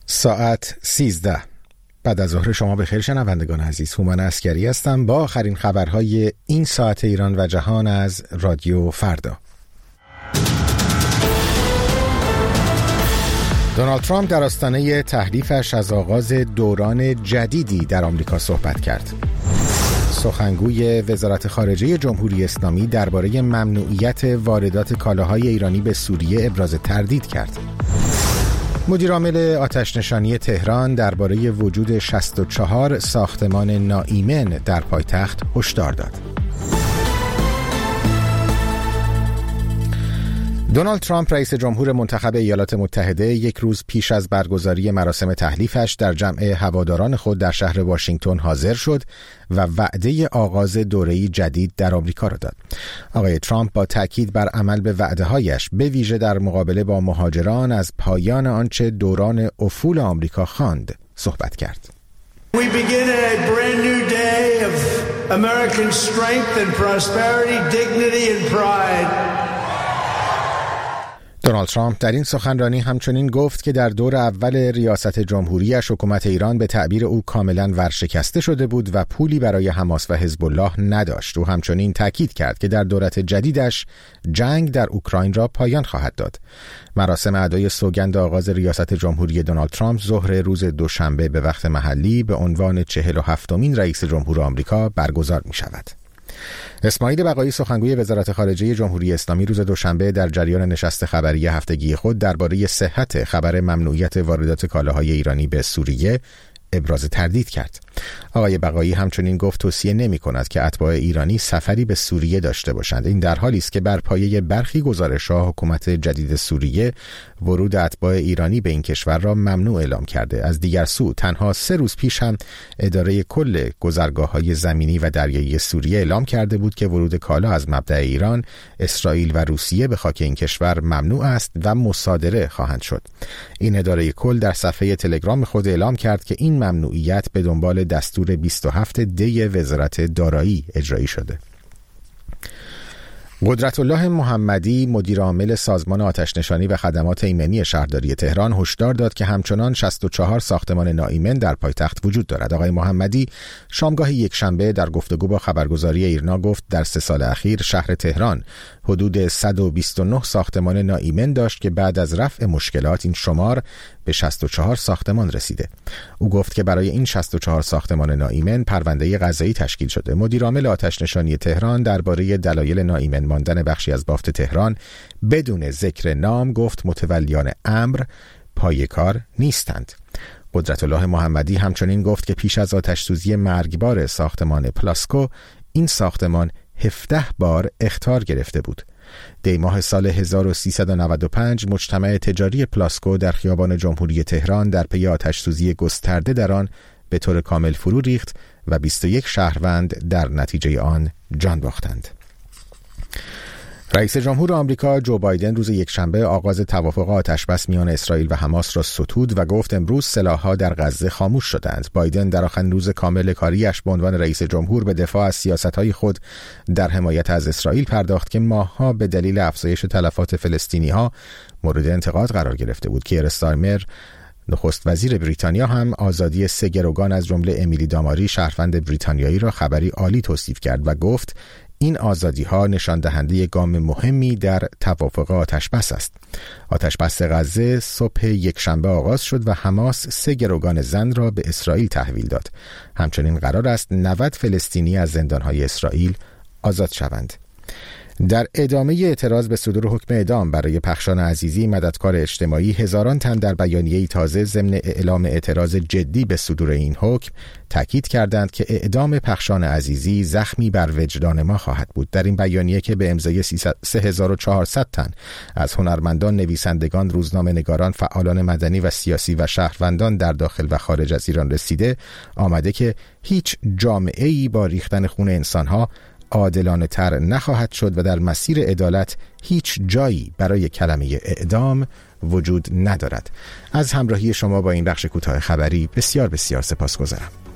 ساعت 13 بعد از ظهر شما بخیر شنوندگان عزیز. هومن عسکری هستم با آخرین خبرهای این ساعت ایران و جهان از رادیو فردا. دونالد ترامپ در آستانه تحریفش از آغاز دوران جدیدی در آمریکا صحبت کرد. سخنگوی وزارت خارجه جمهوری اسلامی درباره ممنوعیت واردات کالاهای ایرانی به سوریه ابراز تردید کرد. مدیرعامل آتش‌نشانی تهران درباره وجود 64 ساختمان ناایمن در پایتخت هشدار داد. دونالد ترامپ رئیس جمهور منتخب ایالات متحده یک روز پیش از برگزاری مراسم تحلیفش در جمع هواداران خود در شهر واشنگتن حاضر شد و وعده آغاز دوره‌ای جدید در آمریکا را داد. آقای ترامپ با تاکید بر عمل به وعده‌هایش به ویژه در مقابله با مهاجران از پایان آنچه دوران افول آمریکا خواند صحبت کرد. We begin a brand new day of American strength and prosperity, dignity and pride. دونالد ترامپ در این سخنرانی همچنین گفت که در دور اول ریاست جمهوریش حکومت ایران به تعبیر او کاملا ورشکسته شده بود و پولی برای حماس و حزب الله نداشت. او همچنین تاکید کرد که در دولت جدیدش جنگ در اوکراین را پایان خواهد داد. مراسم ادای سوگند آغاز ریاست جمهوری دونالد ترامپ ظهر روز دوشنبه به وقت محلی به عنوان 47مین رئیس جمهور آمریکا برگزار می شود. اسماعیل بقایی سخنگوی وزارت خارجه جمهوری اسلامی روز دوشنبه در جریان نشست خبری هفتگی خود درباره صحت خبر ممنوعیت واردات کالاهای ایرانی به سوریه ابراز تردید کرد. آقای بقایی همچنین گفت توصیه نمی‌کند که اتباع ایرانی سفری به سوریه داشته باشند. این در حالی است که بر پایه برخی گزارش‌ها حکومت جدید سوریه ورود اتباع ایرانی به این کشور را ممنوع اعلام کرده. از دیگر سو تنها 3 روز پیش هم اداره کل گذرگاه‌های زمینی و دریایی سوریه اعلام کرده بود که ورود کالا از مبدأ ایران، اسرائیل و روسیه به خاک این کشور ممنوع است و مصادره خواهند شد. این اداره کل در صفحه تلگرام خود اعلام کرد که این ممنوعیت به دنبال دستور 27 دی وزارت دارایی اجرایی شده. قدرتالله محمدی مدیرعامل سازمان آتش‌نشانی و خدمات ایمنی شهرداری تهران هشدار داد که همچنان 64 ساختمان ناایمن در پایتخت وجود دارد. آقای محمدی شامگاه یکشنبه در گفتگو با خبرگزاری ایرنا گفت در 3 سال اخیر شهر تهران حدود 129 ساختمان ناایمن داشت که بعد از رفع مشکلات این شمار به 64 ساختمان رسیده. او گفت که برای این 64 ساختمان ناایمن پرونده قضایی تشکیل شده. مدیرعامل آتش‌نشانی تهران درباره دلایل ناایمن ماندن بخشی از بافت تهران بدون ذکر نام گفت متولیان امر پای کار نیستند. قدرتالله محمدی همچنین گفت که پیش از آتش‌سوزی مرگبار ساختمان پلاسکو این ساختمان 17 بار اخطار گرفته بود. دی ماه سال 1395 مجتمع تجاری پلاسکو در خیابان جمهوری تهران در پی آتش‌سوزی گسترده در آن به طور کامل فرو ریخت و 21 شهروند در نتیجه آن جان باختند. رئیس جمهور آمریکا جو بایدن روز یکشنبه آغاز توافق آتشبس میان اسرائیل و حماس را ستود و گفت امروز سلاح‌ها در غزه خاموش شدند. بایدن در آخرین روز کامل کاریش به عنوان رئیس جمهور به دفاع از سیاست‌های خود در حمایت از اسرائیل پرداخت که ماه‌ها به دلیل افزایش تلفات فلسطینی‌ها مورد انتقاد قرار گرفته بود. کیر استارمر نخست وزیر بریتانیا هم آزادی 3 گروگان از جمله امیلی داماری شهروند بریتانیایی را خبری عالی توصیف کرد و گفت این آزادی‌ها نشان دهنده گام مهمی در توافق آتشبس است. آتشبس غزه صبح یکشنبه آغاز شد و حماس 3 گروگان زن را به اسرائیل تحویل داد. همچنین قرار است 90 فلسطینی از زندان‌های اسرائیل آزاد شوند. در ادامه اعتراض به صدور حکم اعدام برای پخشان عزیزی مددکار اجتماعی هزاران تن در بیانیه‌ای تازه ضمن اعلام اعتراض جدی به صدور این حکم تاکید کردند که اعدام پخشان عزیزی زخمی بر وجدان ما خواهد بود. در این بیانیه که به امضای 3400 تن از هنرمندان، نویسندگان، روزنامه‌نگاران، فعالان مدنی و سیاسی و شهروندان در داخل و خارج از ایران رسیده آمده که هیچ جامعه‌ای با ریختن خون انسان‌ها عادلانه تر نخواهد شد و در مسیر عدالت هیچ جایی برای کلمه اعدام وجود ندارد. از همراهی شما با این بخش کوتاه خبری بسیار بسیار سپاسگزارم.